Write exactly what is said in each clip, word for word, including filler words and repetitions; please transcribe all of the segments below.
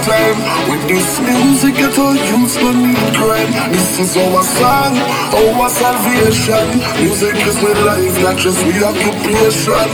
time. With this music, get our youths no need crime. This is our song, our salvation. Music is my life, not just we occupation.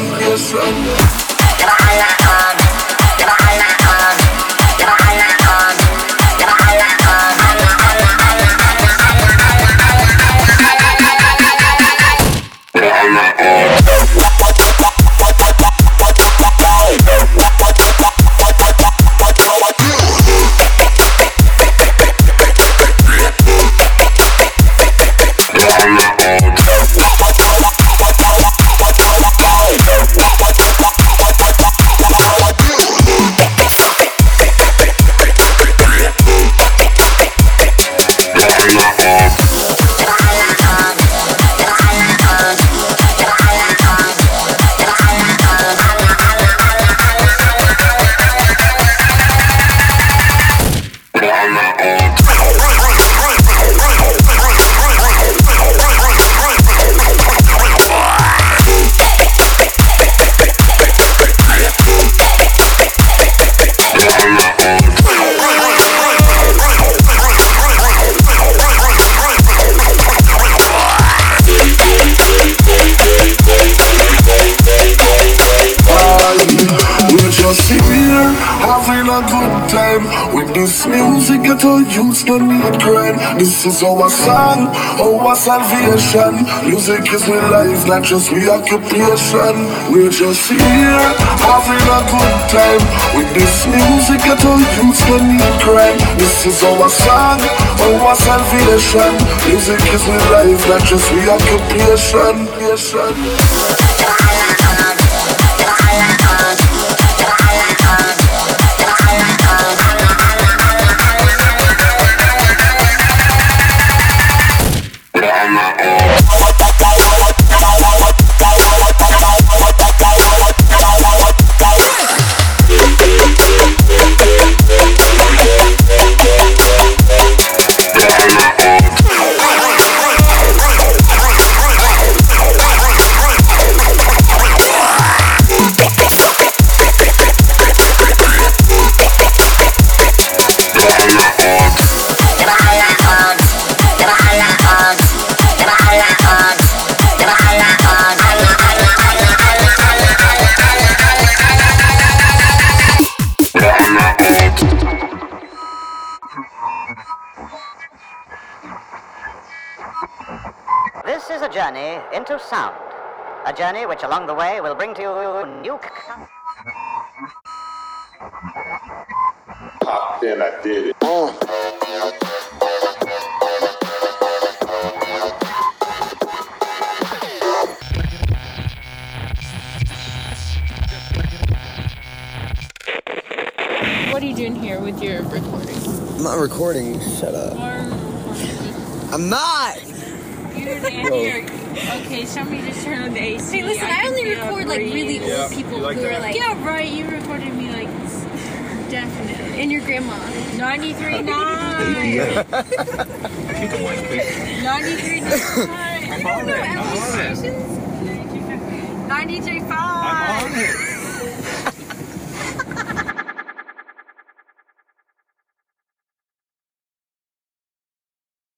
With this music, get our youths no need crime. This is our song, our salvation. Music is my life, not just my occupation. We're just here, having a good time. With this music, get our youths no need crime. This is our song, our salvation. Music is my life, not just my occupation. This is a journey into sound. A journey which along the way will bring to you new... Popped in, I did it. Oh. What are you doing here with your recording? I'm not recording. Shut up. I'm not! You're here. Okay, somebody just turn on the A C. Hey, listen, I, I only record like really old yeah, people like who that? Are like... Yeah, right, you recorded me like... Definitely. And your grandma. ninety-three point nine. ninety-three point nine. You don't know Alice Stations? ninety-three point five.